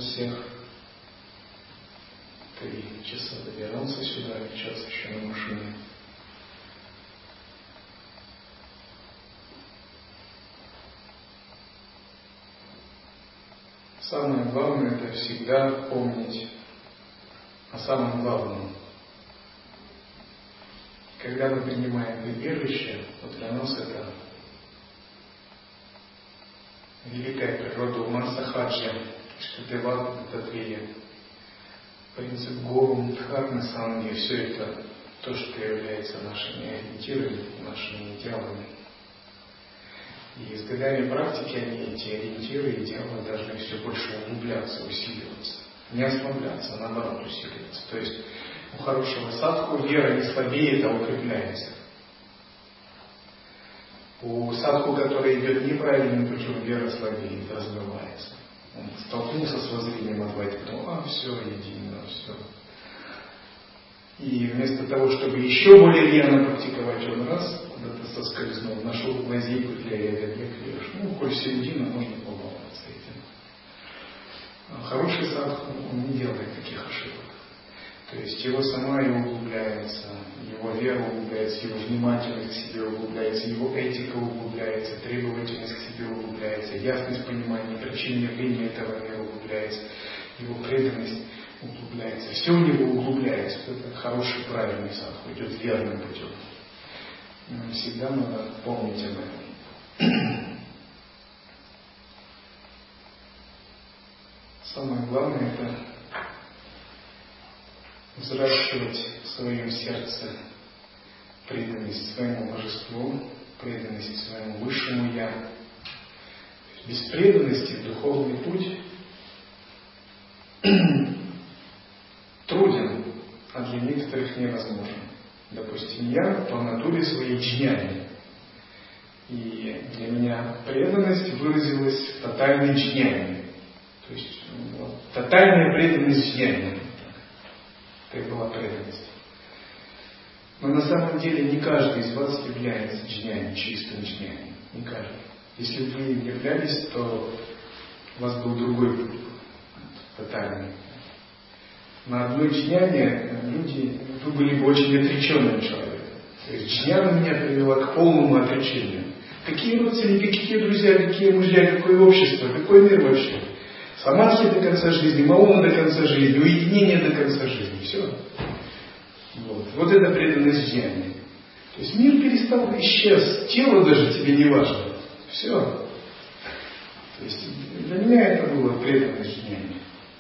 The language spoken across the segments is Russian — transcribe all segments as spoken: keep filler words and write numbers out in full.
всех. Три часа добирался сюда, час еще на машине. Самое главное — это всегда помнить о самом главном. Когда мы принимаем прибежище, вот для нас это великая природа ума сахаджа, штатеват татвия, принцип гору, дхармы, санги, все это то, что является нашими ориентирами, нашими идеалами. И с годами практики они, эти ориентиры, идеалы должны все больше углубляться, усиливаться. Не ослабляться, а наоборот усиливаться. То есть у хорошего садху вера не слабеет, а укрепляется. У садху, который идет неправильным путем, вера слабеет, размывается. Он столкнулся с воззрением Адвайты, потом, а, все, едино, все. И вместо того, чтобы еще более рьяно практиковать, он раз куда-то соскользнул, нашел лазейку для эго, для клеш. Ну, коль все едино, можно побаловаться этим. А хороший садху, он не делает таких ошибок. То есть его самая углубляется, его вера углубляется, его внимательность к себе углубляется, его этика углубляется, требовательность к себе углубляется, ясность понимания причин явления этого мира углубляется, его преданность углубляется. Все у него углубляется. Это хороший, правильный садху, идет верным путем. Но всегда надо помнить об этом. Самое главное — это взращивать в своем сердце преданность своему божеству, преданность своему высшему Я. Без преданности в духовный путь труден, а для некоторых невозможен. Допустим, я по натуре своей джняни. И для меня преданность выразилась в тотальной джняни. То есть вот, тотальная преданность джняни. Это была преданность. Но на самом деле не каждый из вас является джняни, чистым джняни. Не каждый. Если бы вы являлись, то у вас был другой путь, тотальный. На одной джняне люди, вы были бы очень отреченным человеком. То есть джняна меня привела к полному отречению. Какие родственники, какие друзья, какие мужья, какое общество, какой мир вообще? Самадхи до конца жизни, мауна до конца жизни, уединение до конца жизни. Все. Вот, вот это преданность джняне. То есть мир перестал, исчез, тело даже тебе не важно. Все. То есть для меня это было преданность джняне.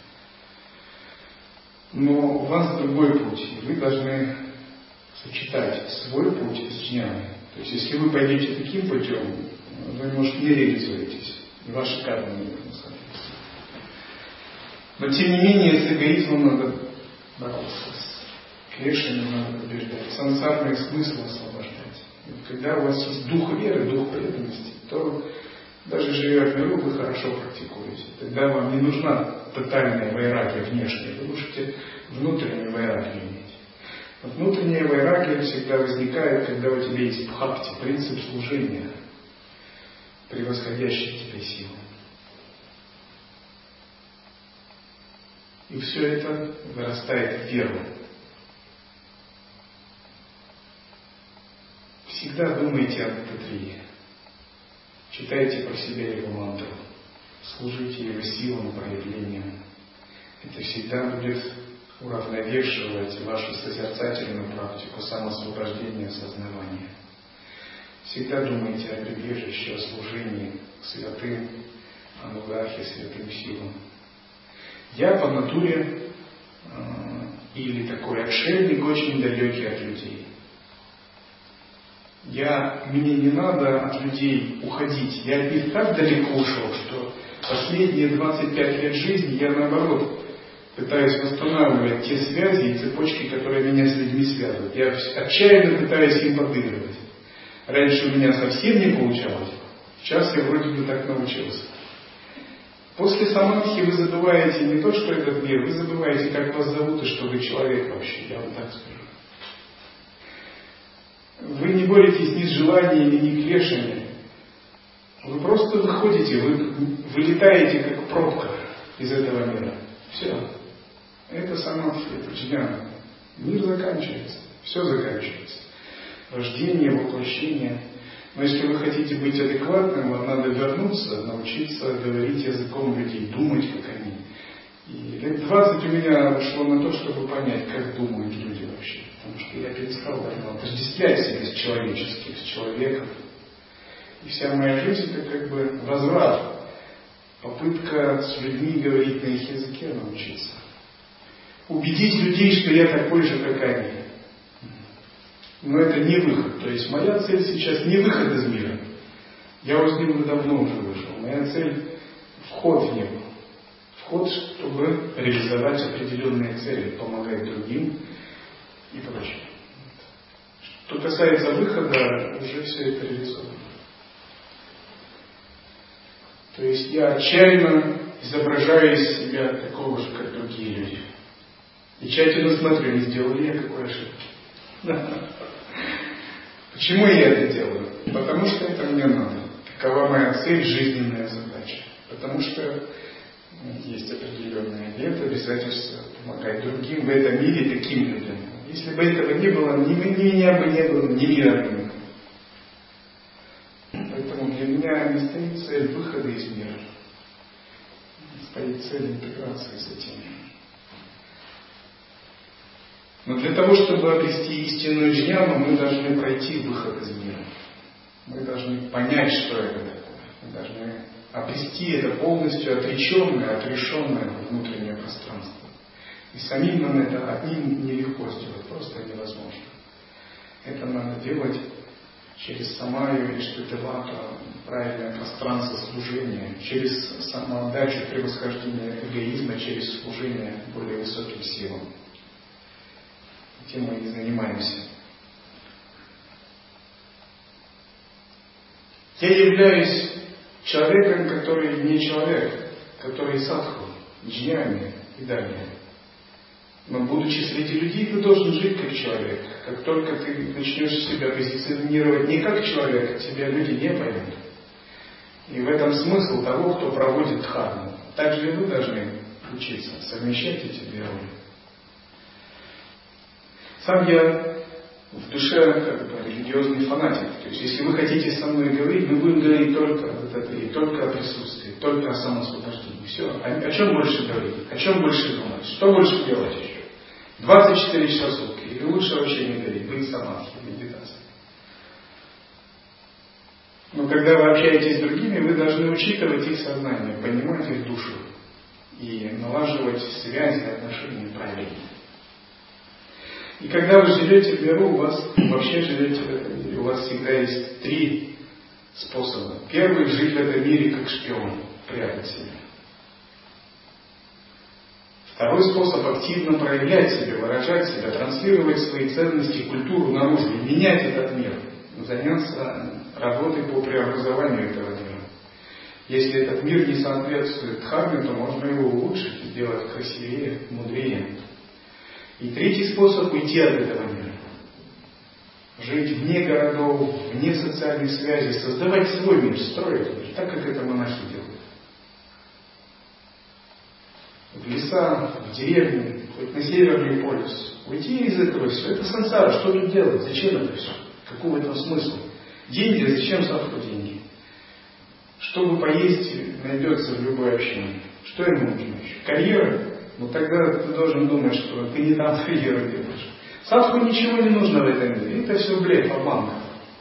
Но у вас другой путь, и вы должны сочетать свой путь с джняной. То есть, если вы пойдете таким путем, вы, может, не реализуетесь, и ваши кармы не будут соответствовать. Но, тем не менее, с эгоизмом надо бороться, с клешами надо побеждать, сансарный смысл освобождать. И когда у вас есть дух веры, дух преданности, то даже живя в миру, вы хорошо практикуете. Тогда вам не нужна тотальная вайрагия внешняя, вы можете внутреннюю вайрагию иметь. Вот внутренняя вайрагия всегда возникает, когда у тебя есть бхакти, принцип служения, превосходящий тебя силу. И все это вырастает в веру. Всегда думайте об Дататрея. Читайте про себя его мантру. Служите его силам, проявлениям. Это всегда будет уравновешивать вашу созерцательную практику самоосвобождения сознания. Всегда думайте о прибежище, о служении святым, анугахе, святым силам. Я по натуре э, или такой отшельник, очень далекий от людей. Я, мне не надо от людей уходить. Я от них так далеко ушел, что последние двадцать пять лет жизни я, наоборот, пытаюсь восстанавливать те связи и цепочки, которые меня с людьми связывают. Я отчаянно пытаюсь им подыгрывать. Раньше у меня совсем не получалось. Сейчас я вроде бы так научился. После самадхи вы забываете не то, что этот мир, вы забываете, как вас зовут и что вы человек вообще. Я вам так скажу. Вы не боретесь ни с желаниями, ни клешами. Вы просто выходите, вы вылетаете как пробка. из этого мира. Все. Это само джняна. Мир заканчивается. Все заканчивается. Рождение, воплощение. Но если вы хотите быть адекватным, вам надо вернуться, научиться говорить языком людей, думать как они. И лет двадцать у меня ушло на то, чтобы понять, как думают люди вообще. Потому что я перестал давно отождествлять себя с человеческим, с человеком. И вся моя жизнь это как бы возврат. Попытка с людьми говорить на их языке научиться. Убедить людей, что я такой же, как они. Но это не выход. То есть моя цель сейчас не выход из мира. Я из него давно уже вышел. Моя цель вход в него. Вход, чтобы реализовать определенные цели, помогать другим и прочее. Что касается выхода, уже все это реализовано. То есть я отчаянно изображаю из себя такого же, как другие люди. И тщательно смотрю, не сделал ли я какой ошибки. Почему я это делаю? Потому что это мне надо. Такова моя цель, жизненная задача. Потому что есть определенные обеты, обязательства помогать другим в этом мире таким людям. Если бы этого не было, ни, ни меня бы не было, ни мира бы не было. Поэтому для меня не стоит цель выхода из мира. Стоит цель интеграции с этим миром. Но для того, чтобы обрести истинную джняну, мы должны пройти выход из мира. Мы должны понять, что это такое. Мы должны обрести это полностью отреченное, отрешенное внутреннее пространство. И самим нам это одним нелегко сделать, просто невозможно. Это надо делать через самаю или штативату, правильное пространство служения, через самоотдачу, превосхождение эгоизма, через служение более высоким силам. Этим мы и занимаемся. Я являюсь человеком, который не человек, который садху, джняни и далее. Но будучи среди людей, ты должен жить как человек. Как только ты начнешь себя позиционировать не как человек, тебя люди не поймут. И в этом смысл того, кто проводит дхарму. Также и вы должны учиться совмещать эти две роли. Сам я в душе как бы религиозный фанатик. То есть, если вы хотите со мной говорить, мы будем говорить только о Дататреи, только о присутствии, только о самоосвобождении. Все. О, о чем больше говорить? О чем больше думать? Что больше делать еще? двадцать четыре часа в сутки. Или лучше вообще не говорить, быть самадхи, медитацией. Но когда вы общаетесь с другими, вы должны учитывать их сознание, понимать их душу и налаживать связи, отношения правильно. И когда вы живете в миру, у вас вообще живете в этом мире, у вас всегда есть три способа. Первый – жить в этом мире как шпион, прятать себя. Второй способ – активно проявлять себя, выражать себя, транслировать свои ценности, культуру наружу, менять этот мир, заняться работой по преобразованию этого мира. Если этот мир не соответствует дхарме, то можно его улучшить, сделать красивее, мудрее. И третий способ – уйти от этого мира. Жить вне городов, вне социальных связей, создавать свой мир, строить мир, так как это монахи делают. В леса, в деревню, хоть на Северный полюс. Уйти из этого все. Это сансара. Что тут делать? Зачем это все? Какого это смысла? Деньги, зачем садху деньги? Чтобы поесть, найдется в любой общине. Что ему нужно еще? Карьера? Ну тогда ты должен думать, что ты не там карьеру делаешь. Садху ничего не нужно в этом мире. Это все блеф, обманка.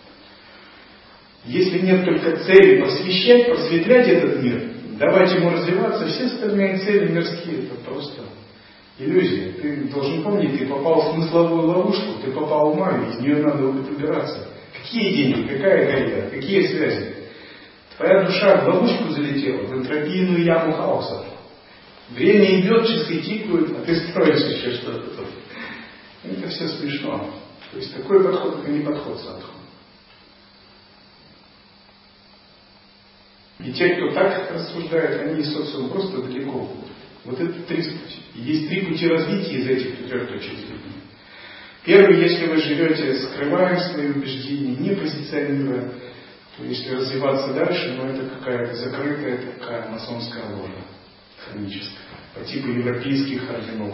Если нет только цели просвещать, просветлять этот мир, давать ему развиваться, все остальные цели мирские, это просто иллюзия. Ты должен помнить, ты попал в смысловую ловушку, ты попал в маю, из нее надо убираться. Какие деньги, какая карьера, какие связи? Твоя душа в ловушку залетела, в энтропийную яму хаоса. Время идет, часы тикают, а ты строишь еще что-то тут. Это все смешно. То есть такой подход, это не подход садху. И те, кто так рассуждает, они из социума просто далеко будут. Вот это три пути. И есть три пути развития из этих трех точек зрения. Первый, если вы живете, скрывая свои убеждения, не позиционируя, то если развиваться дальше, но это какая-то закрытая такая масонская ложа. хроническая, по типу европейских орденов.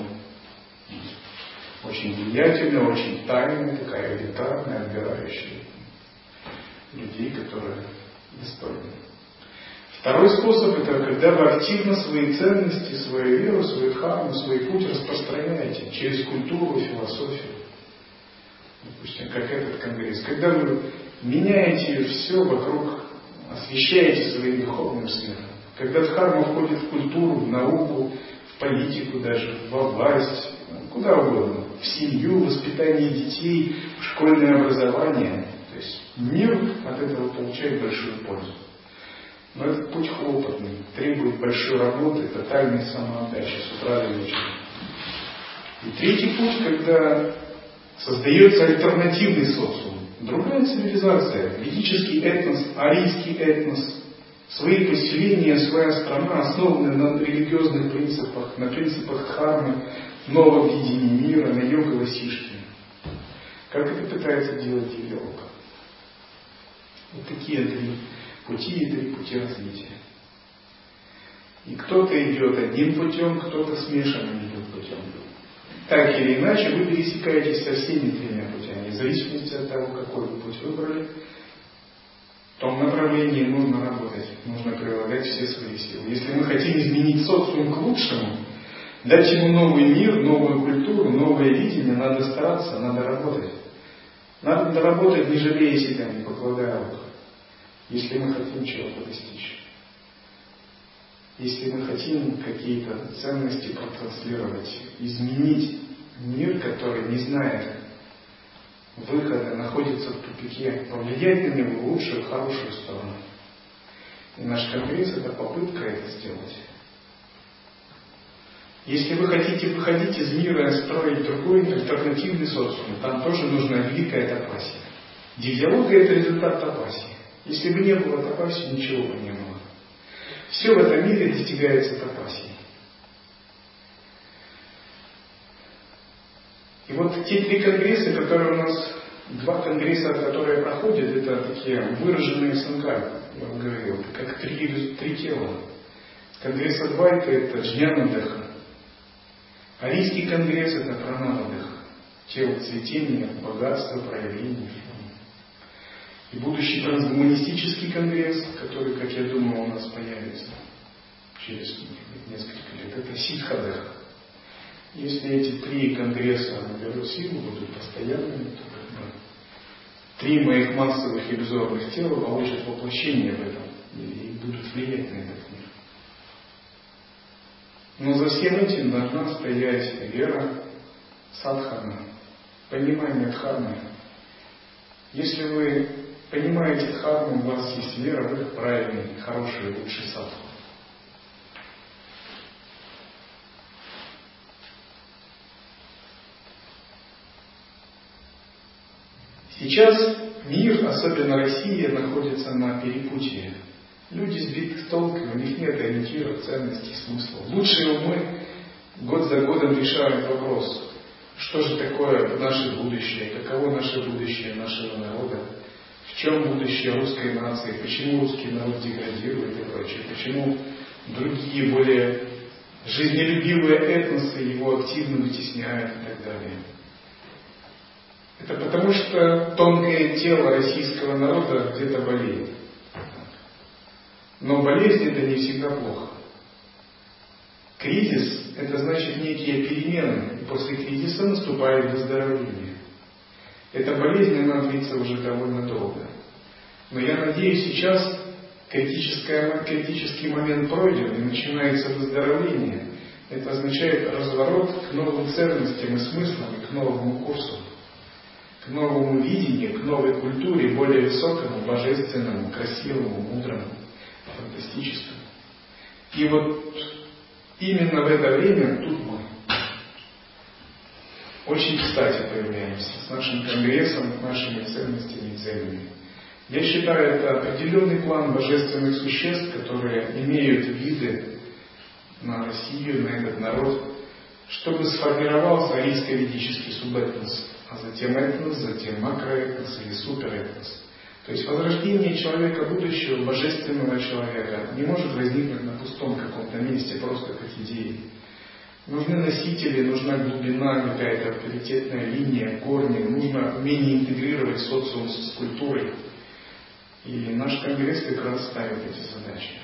Очень влиятельная, очень тайная, такая элитарная, отбирающая людей, которые достойны. Второй способ — это когда вы активно свои ценности, свою веру, свою дхарму, свой путь распространяете через культуру, философию. Допустим, как этот конгресс. Когда вы меняете все вокруг, освещаете своим духовным светом. Когда дхарма входит в культуру, в науку, в политику даже, во власть, куда угодно, в семью, в воспитание детей, в школьное образование. То есть мир от этого получает большую пользу. Но этот путь хлопотный, требует большой работы, тотальной самоотдачи с утра до вечера. И третий путь, когда создается альтернативный социум, другая цивилизация, ведический этнос, арийский этнос, свои поселения, своя страна, основанная на религиозных принципах, на принципах дхармы, новом видении мира, на йога-васишке. Как это пытается делать Дивья-йога? Вот такие три пути и три пути развития. И кто-то идет одним путем, кто-то смешанным идет путем. Так или иначе, вы пересекаетесь со всеми тремя путями. В зависимости от того, какой вы путь выбрали, в том направлении нужно работать, нужно прилагать все свои силы. Если мы хотим изменить социум к лучшему, дать ему новый мир, новую культуру, новое видение, надо стараться, надо работать. Надо работать, не жалея себя, не покладая рук. Если мы хотим чего-то достичь. Если мы хотим какие-то ценности протранслировать, изменить мир, который не знает выхода, находится в тупике, повлиять на него в лучшую, хорошую сторону. И наш конгресс — это попытка это сделать. Если вы хотите выходить из мира и строить другой альтернативный социум, там тоже нужна великая тапасия. Дивья-йога — это результат тапасии. Если бы не было тапасии, ничего бы не было. Все в этом мире достигается тапасией. И вот те три конгресса, которые у нас, два конгресса, которые проходят, это такие выраженные санкары, я вам говорил, это как три, три тела. Конгресс Адвайта — это джняна-деха. Арийский конгресс — это пранава-деха. Тело цветения, богатство, проявление. И будущий трансгуманистический конгресс, который, как я думаю, у нас появится через несколько лет, это сиддха-деха. Если эти три конгресса наберут силу, будут постоянными, то как бы три моих массовых иллюзорных тела получат воплощение в этом и будут влиять на этот мир. Но за всем этим должна стоять вера, садхана, понимание дхармы. Если вы понимаете дхарму, у вас есть вера, вы правильный, хороший, лучший садху. Сейчас мир, особенно Россия, находится на перепутье. Люди сбиты с толку, у них нет ориентиров, ценностей, смысла. Лучшие умы год за годом решают вопрос, что же такое наше будущее, каково наше будущее нашего народа, в чем будущее русской нации, почему русский народ деградирует и прочее, почему другие более жизнелюбивые этносы его активно вытесняют и так далее. Это потому, что тонкое тело российского народа где-то болеет. Но болезнь — это не всегда плохо. Кризис — это значит некие перемены, и после кризиса наступает выздоровление. Эта болезнь, она длится уже довольно долго. Но я надеюсь, сейчас критический момент пройден, и начинается выздоровление. Это означает разворот к новым ценностям и смыслам, и к новому курсу, к новому видению, к новой культуре, более высокому, божественному, красивому, мудрому, фантастическому. И вот именно в это время тут мы очень кстати появляемся с нашим конгрессом, с нашими ценностями и целями. Я считаю, это определенный план божественных существ, которые имеют виды на Россию, на этот народ, чтобы сформировался арийско-ведический субэтнос, а затем этнос, затем макроэтнос или суперэтнос. То есть возрождение человека будущего, божественного человека, не может возникнуть на пустом каком-то месте, просто как идеи. Нужны носители, нужна глубина, какая-то авторитетная линия, корни, нужно умение интегрировать социум с культурой. И наш конгресс как раз ставит эти задачи.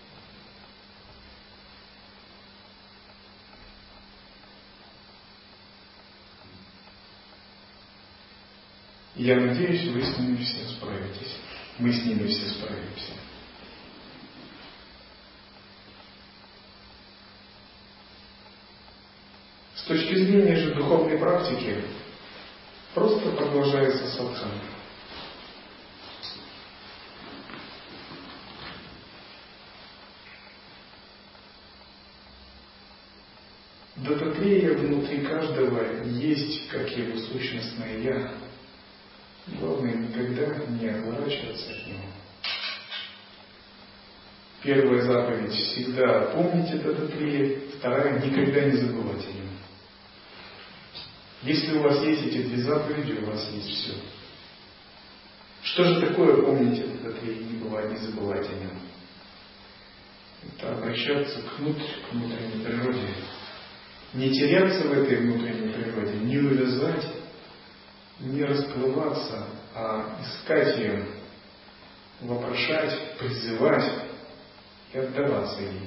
Я надеюсь, вы с ними все справитесь. Мы с ними все справимся. С точки зрения же духовной практики, просто продолжается садхана. Дататрея внутри каждого есть, как его сущностное «Я». Главное никогда не отворачиваться от него. Первая заповедь — всегда помните Дататрея, вторая — никогда не забывать о нем. Если у вас есть эти две заповеди, у вас есть все. Что же такое помните Дататрея, не бывать, не забывать о нем? Это обращаться к, внутрь, к внутренней природе. Не теряться в этой внутренней природе, не увязать, не расплываться, а искать ее, вопрошать, призывать и отдаваться ей.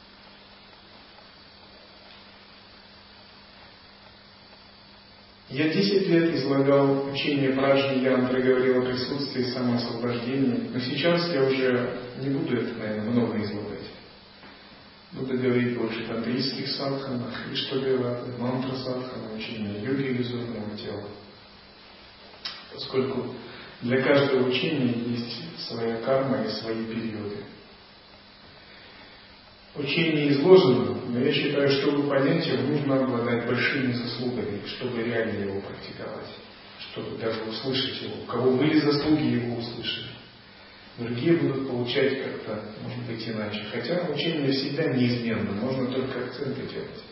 Я десять лет излагал учение Праджни Янтры, говорил о присутствии самоосвобождения, но сейчас я уже не буду это, наверное, много излагать. Буду говорить больше о тантрийских садханах, Иштадева, мантра садхана, учение йоги иллюзорного тела. Поскольку для каждого учения есть своя карма и свои периоды. Учение изложено, но я считаю, чтобы понять его, нужно обладать большими заслугами, чтобы реально его практиковать, чтобы даже услышать его. У кого были заслуги, его услышали. Другие будут получать как-то, может быть, иначе. Хотя учение всегда неизменно, можно только акценты делать.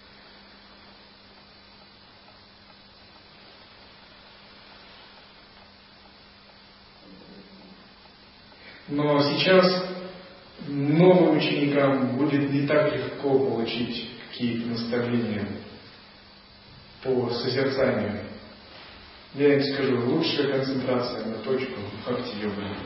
Но сейчас новым ученикам будет не так легко получить какие-то наставления по созерцанию. Я им скажу, лучшая концентрация на точку бхакти-йога.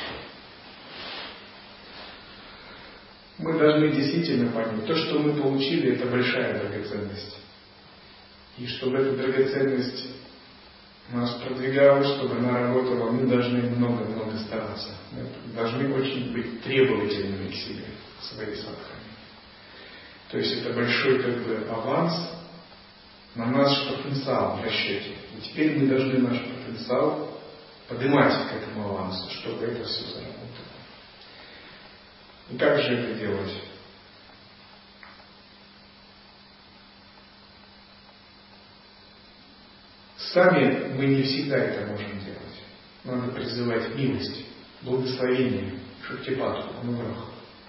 Мы должны действительно понять, то, что мы получили, это большая драгоценность. И чтобы эта драгоценность нас продвигала, чтобы она работала, мы должны много-много стараться. Мы должны очень быть требовательными к себе, к своей садхане. То есть это большой как бы аванс на наш потенциал в расчете. И теперь мы должны наш потенциал поднимать к этому авансу, чтобы это все заработало. И как же это делать? Сами мы не всегда это можем делать. Надо призывать милость, благословение, шактипатху, ануграху.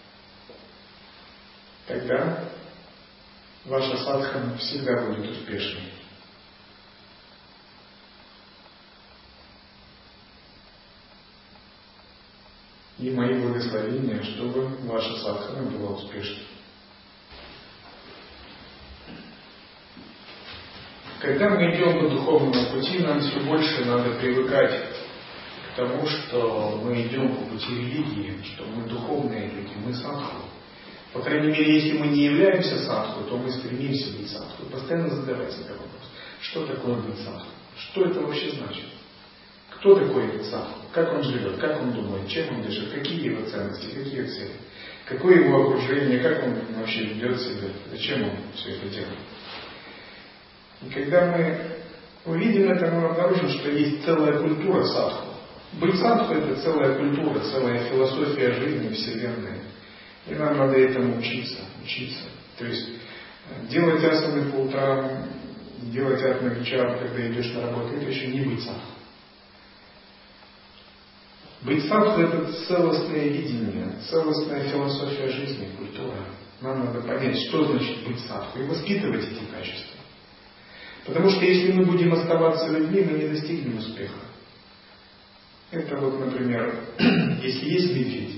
Тогда ваша садхана всегда будет успешной. И мои благословения, чтобы ваша садхана была успешной. Когда мы идем по духовному пути, нам все больше надо привыкать к тому, что мы идем по пути религии, что мы духовные люди, мы садху. По крайней мере, если мы не являемся садху, то мы стремимся быть садху. Постоянно задавать себе вопрос, что такое быть садху? Что это вообще значит? Кто такой этот садху? Как он живет? Как он думает? Чем он дышит? Какие его ценности? Какие цели? Какое его окружение? Как он вообще ведет себя? Зачем он все это делает? И когда мы увидим это, мы обнаружим, что есть целая культура садху. Быть садху — это целая культура, целая философия жизни, Вселенной. И нам надо этому учиться, учиться. То есть делать асаны по утрам, делать атма-вичар, когда идешь на работу, это еще не быть садху. Быть садху — это целостное видение, целостная философия жизни, культура. Нам надо понять, что значит быть садху, и воспитывать эти качества. Потому что если мы будем оставаться людьми, мы не достигнем успеха. Это вот, например, если есть медведь,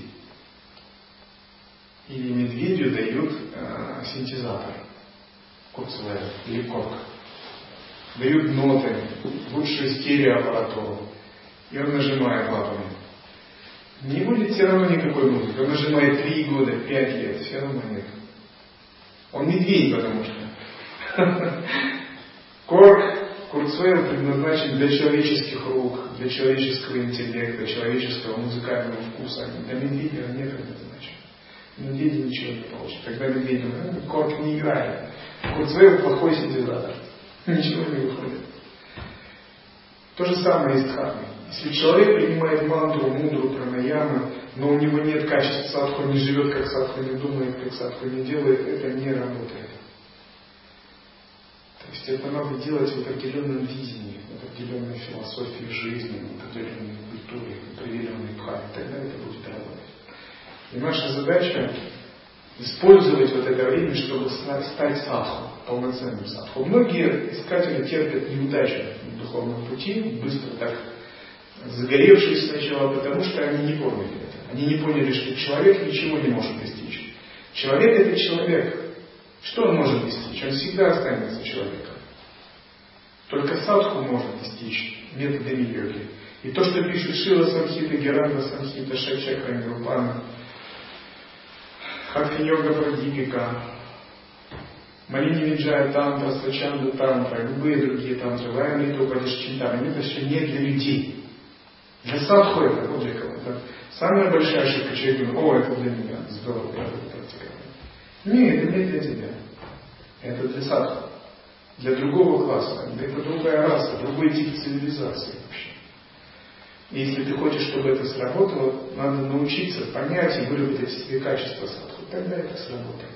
и медведю дают э, синтезатор, Курцвейл или Корг, дают ноты, лучшую стереоаппаратуру, и он нажимает лапами. Не будет все равно никакой музыки. Он нажимает три года, пять лет, все равно нет. Он медведь, потому что. Корг, Курцвейл предназначен для человеческих рук, для человеческого интеллекта, человеческого музыкального вкуса. Для медведя он не предназначен. Медведи ничего не получат. Когда медведь говорит, Корг не играет. Курцвейл плохой синтезатор. Ничего не выходит. То же самое и с дхармой. Если человек принимает мантру, мудру, пранаямы, но у него нет качества садху, не живет как садху, не думает как садху, не делает, это не работает. То есть это надо делать в определенном видении, в определенной философии жизни, в определенной культуре, в определенной бхаве, тогда это будет работать. И наша задача использовать вот это время, чтобы стать садху, полноценным садху. Многие искатели терпят неудачу в духовном пути, быстро так загоревшись сначала, потому что они не поняли это. Они не поняли, что человек ничего не может достичь. Человек это человек. Что он может достичь? Он всегда останется человеком. Только садху может достичь методами йоги. И то, что пишут Шила Самхита, Геранда Самхита, Шачакра, Нирупана, Хатха-йога Прадипика, Малини Виджая Тантра, Свачанду Тантра, любые другие тантры, Вайамрита Упадишчинтара, это все не для людей. Для садху это, вот для кого. Это самая большая ошибка. Человек говорит, о, это для меня, здорово, я буду практиковать. Нет, это не для тебя. Это для садху. Для другого класса. Это другая раса, другой тип цивилизации вообще. И если ты хочешь, чтобы это сработало, надо научиться понять и выработать в себе качество садху. Тогда это сработает.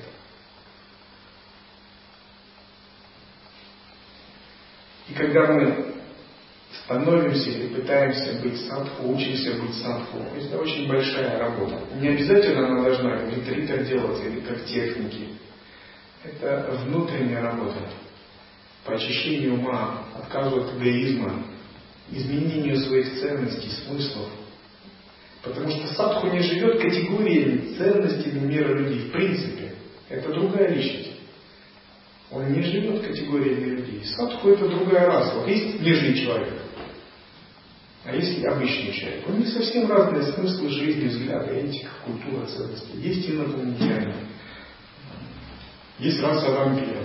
И когда мы становимся или пытаемся быть садху, учимся быть садху, это очень большая работа. Не обязательно она должна в ретритах делаться или как техники. Это внутренняя работа по очищению ума, отказу от эгоизма, изменению своих ценностей, смыслов. Потому что садху не живет категориями, ценностями мира людей. В принципе, это другая личность. Он не живет категориями людей. Садху это другая раса. Вот есть нижний человек, а есть обычный человек. У них совсем разные смыслы жизни, взгляды, этика, культура, ценности. Есть инопланетяне. Есть раса вампиров.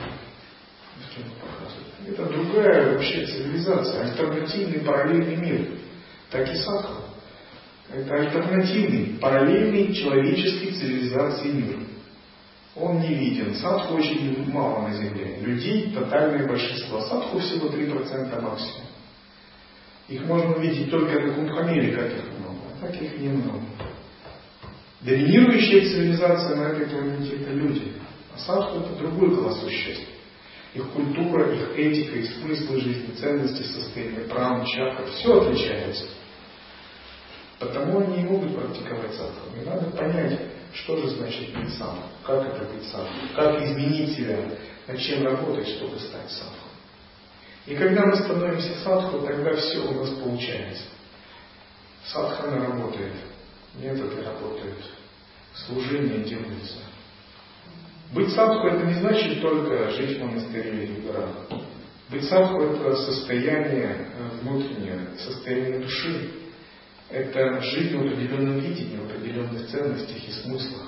Это другая вообще цивилизация, альтернативный параллельный мир. Так и садху. Это альтернативный, параллельный человеческой цивилизации мир. Он не виден. Садху очень мало на Земле. Людей тотальное большинство. Садху всего три процента максимум. Их можно увидеть только на Кумбхамеле, как их много. А так их немного. Доминирующая цивилизация на этой планете это люди. А садху это другой класс существ. Их культура, их этика, их смыслы жизни, ценности, состояние, пран, чакра, все отличается. Потому они не могут практиковать садху. И надо понять, что же значит быть садху, как это быть садху, как изменить себя, над чем работать, чтобы стать садху. И когда мы становимся садху, тогда все у нас получается. Садхана работает, методы работают, служение делается. Быть садху это не значит только жить в монастыре или в горах. Быть садху это состояние внутреннее, состояние души. Это жизнь в определенном видении, в определенных ценностях и смыслах.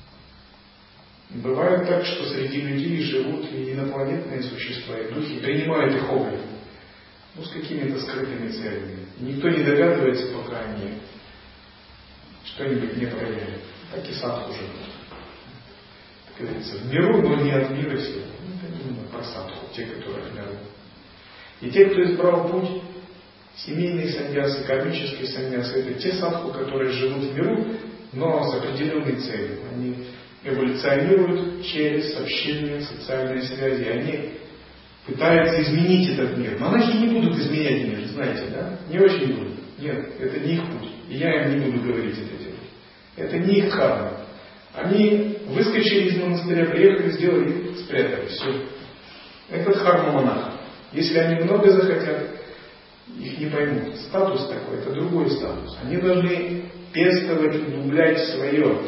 Бывает так, что среди людей живут и инопланетные существа, и духи принимают их облик, ну, с какими-то скрытыми целями. И никто не догадывается, пока они что-нибудь не проявят. Так и садху живут. Так говорится, в миру, но не от мира сего. Ну, это именно про садху, те, которые в миру. И те, кто избрал путь, семейные саньясы, кармические саньясы, это те садху, которые живут в миру, но с определенной целью. Они эволюционируют через общение, социальные связи. Они пытаются изменить этот мир. Монахи не будут изменять мир, знаете, да? Не очень будут. Нет, это не их путь. И я им не буду говорить это делать. Это не их дхарма. Они выскочили из монастыря, приехали, сделали, спрятали. Все. Это дхарма монаха. Если они много захотят, их не поймут. Статус такой, это другой статус. Они должны пестовать, углублять свое.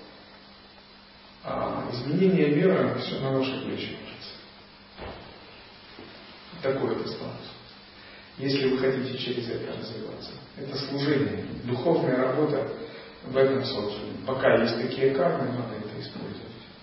А изменение мира все на ваши плечи ложится. Такой это статус. Если вы хотите через это развиваться. Это служение. Духовная работа в этом социуме. Пока есть такие кармы, надо это использовать.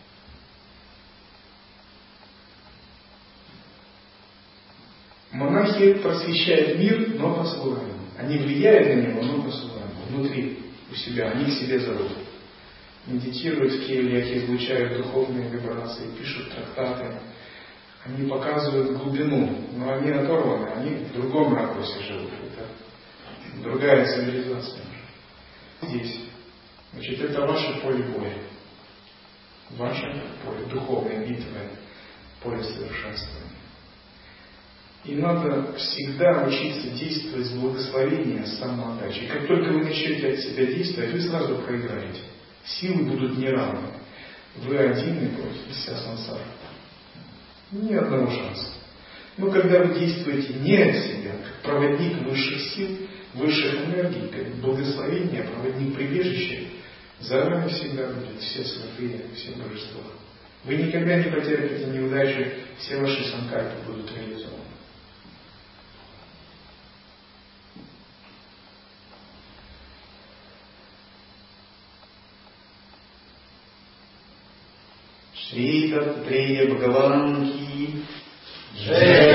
Монахи просвещают мир, но по-своему. Они влияют на него, но по-своему. Внутри, у себя, они к себе зовут. Медитируют в келиях, излучают духовные вибрации, пишут трактаты. Они показывают глубину, но они оторваны, они в другом ракурсе живут. Это другая цивилизация. Здесь. Значит, это ваше поле боя. Ваше поле духовной битвы, поле совершенствования. И надо всегда учиться действовать с благословением, с самоотдачей. Как только вы начнете от себя действовать, вы сразу проиграете. Силы будут неравны. Вы один и против вся сансара. Ни одного шанса. Но когда вы действуете не от себя, как проводник высших сил, высших энергий, как благословение, проводник прибежища, за вами всегда будут все святые, все божества. Вы никогда не потерпите неудачи, все ваши санкальпы будут реализованы. Шри Даттатрея Бхагаван ки Джай.